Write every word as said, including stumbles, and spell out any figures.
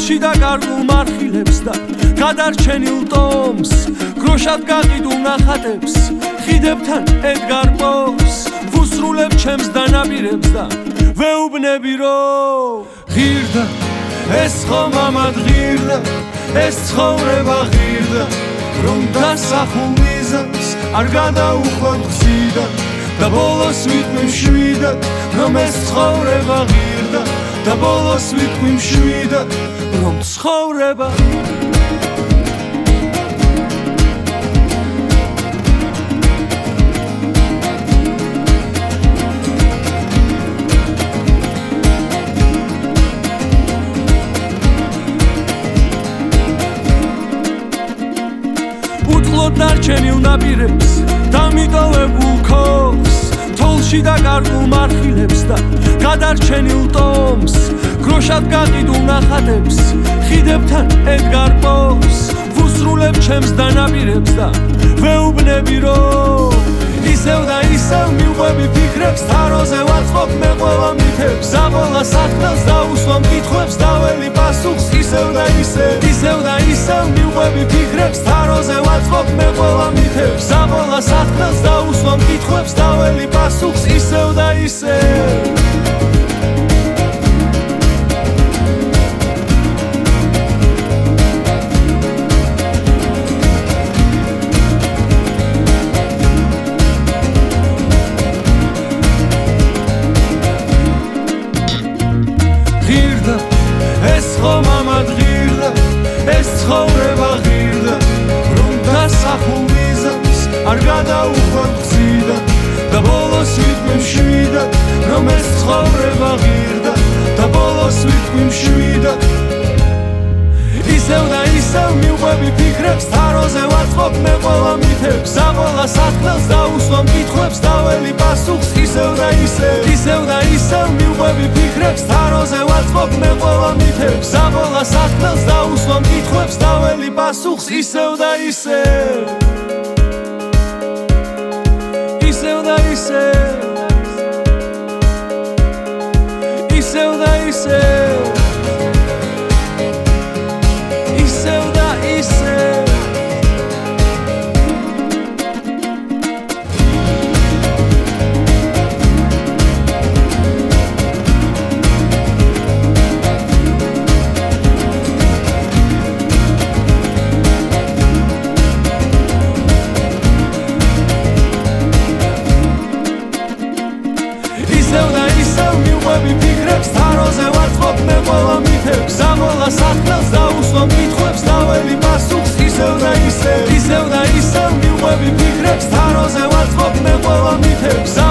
თოლში და კარგულ მარხილებს და გადარჩენილ ტომს გროშად გაყიდულ ნახატებს ხიდებთან ედგარ პოს ვუსრულებ ჩემს დანაპირებს და ვეუბნები რომ ღირდა ეს ხომ ამად ღირდა ეს ცხოვრება ღირდა რომ დასახულ მიზანს არ გადაუხვევ გზიდან და ბოლოს ვიტყვი მშვიდად რომ ეს ცხოვრება ღირდა და ბოლოს ვიტყვი მშვიდად რომ ცხოვრება დარჩენილ ნაპირებს დამიტოვებულ ქოს თოლში და კარგულ მარხილებს და გადარჩენილ ტომს გროშად გაყიდულ ნახატებს ხიდებთან ედგარ პოს ვუსრულებ ჩემს დანაპირებს და ვეუბნები რომ ისევ და ისევ მივყვები ფიქრებს თაროზე ვაწყობ მე ყველა მითებს ზაბოლა საქმელს დაუსვამ კითხვებს დაველი პასუხს ისევ და ისევ ისევ და ისევ მივყვები ფიქრებს თაროზე ვაწყობ მე ყველა მითებს ზაბოლა საქმელს დაუსვამ კითხვებს დაველი პასუხს ისევ და ისევ ეს ხომ ამად ღირდა ეს ცხოვრება ღირდა რომ დასახულ მიზანს არ გადაუხვევ გზიდან და ბოლოს ვიტყვი მშვიდად რომ ეს ცხოვრება ღირდა და ბოლოს ვიტყვი მშვიდად ისევ და ისევ მივყვები ფიქრებს თაროზე ვაწყობ მე ყველა მითებს ზაბოლა საქმელს დაუსვამ კითხვებს დაველი პასუხს ისევ და ისევ ისევ და ისევ მივყვები ფიქრებს თაროზე ვაწყობ მე ყველა მითებს ზაბოლა საქმელს დაუსვამ კითხვებს დაველი პასუხს ისევ და ისევ ისევ და ისევ ისევ და ისევ ისევ და ისევ ისევ და ისევ მივყვები ფიქრებს თაროზე ვაწყობ მე ყველა მითებს ზაბოლა საქმელს დაუსვამ კითხვებს დაველი პასუხს ისევ და ისევ ისევ და ისევ მივყვები ფიქრებს თაროზე ვაწყობ მე ყველა მითებს